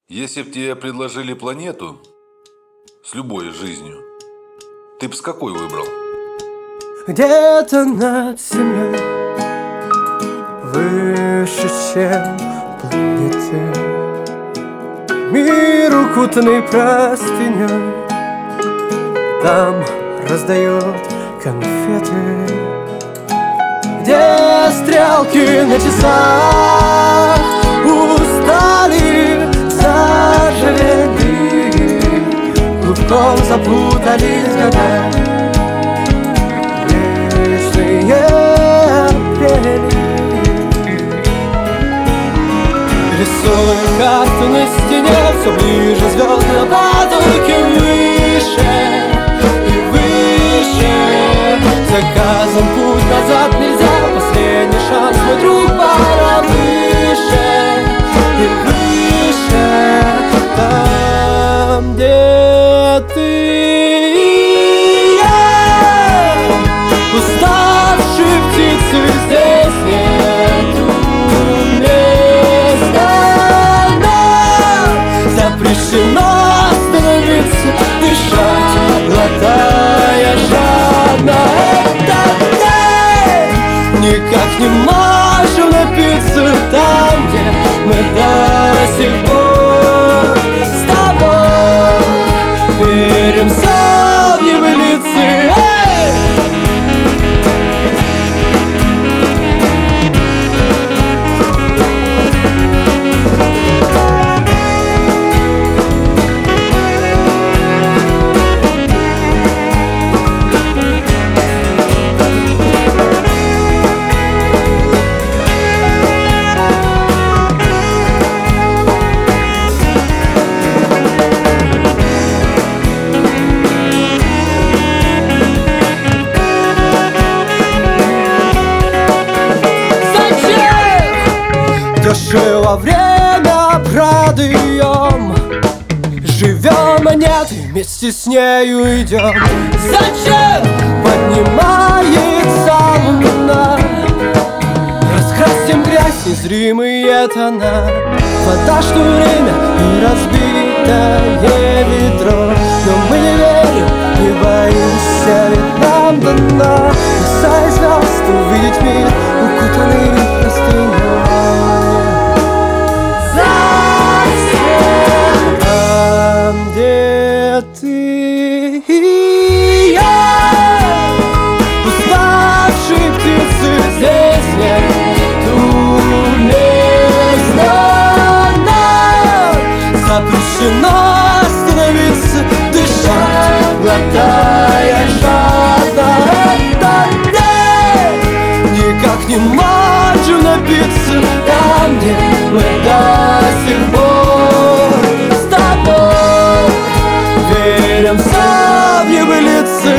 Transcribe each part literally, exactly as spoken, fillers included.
Если бы тебе предложили планету с любой жизнью, ты бы с какой выбрал? Где-то над землей, выше, чем планеты, мир, укутанный простыней, там раздают конфеты. Где стрелки на часах устали, заржавели, клубком запутались года. Вечные апрели. Рисуя карту на стене, все ближе звезды на потолке, выше и выше. Заказом путь назад нельзя, последний шанс, мой друг, пора выше и выше. Там, где ты и я, уставшие птицы, здесь нету места нам. Запрещено остановиться, дышать, глотая жадно. Никак не можем напиться там, где мы до сих пор с тобой веримся в небылицы. Дешево время продаем, живем, а нет, и вместе с нею идем. Зачем поднимается луна? Раскрасим грязь, незримые тона. Вода, что время и разбитое ведро. Но мы не верим, не боимся, ведь нам дано, касаясь звезд, увидеть мир, укутанный простыней. Ты и я, уставшие птицы, здесь нету места нам. Запрещено остановиться, дышать, глотая жадно. Никак не можем напиться там, где мы до сих пор с тобой веримся в небылицы.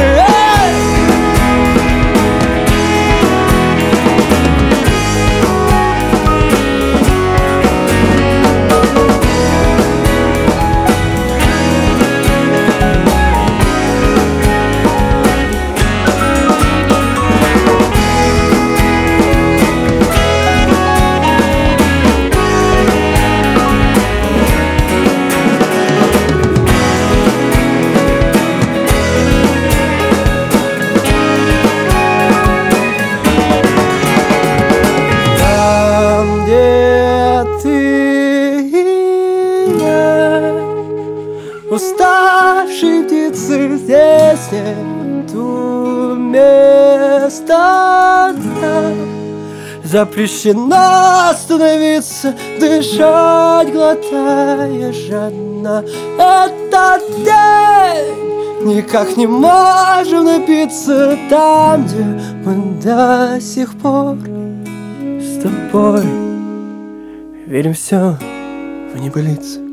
Уставшие птицы, здесь нету места нам. Запрещено остановиться, дышать, глотая жадно. Этот день никак не можем напиться там, где мы до сих пор с тобой верим все в небылицы.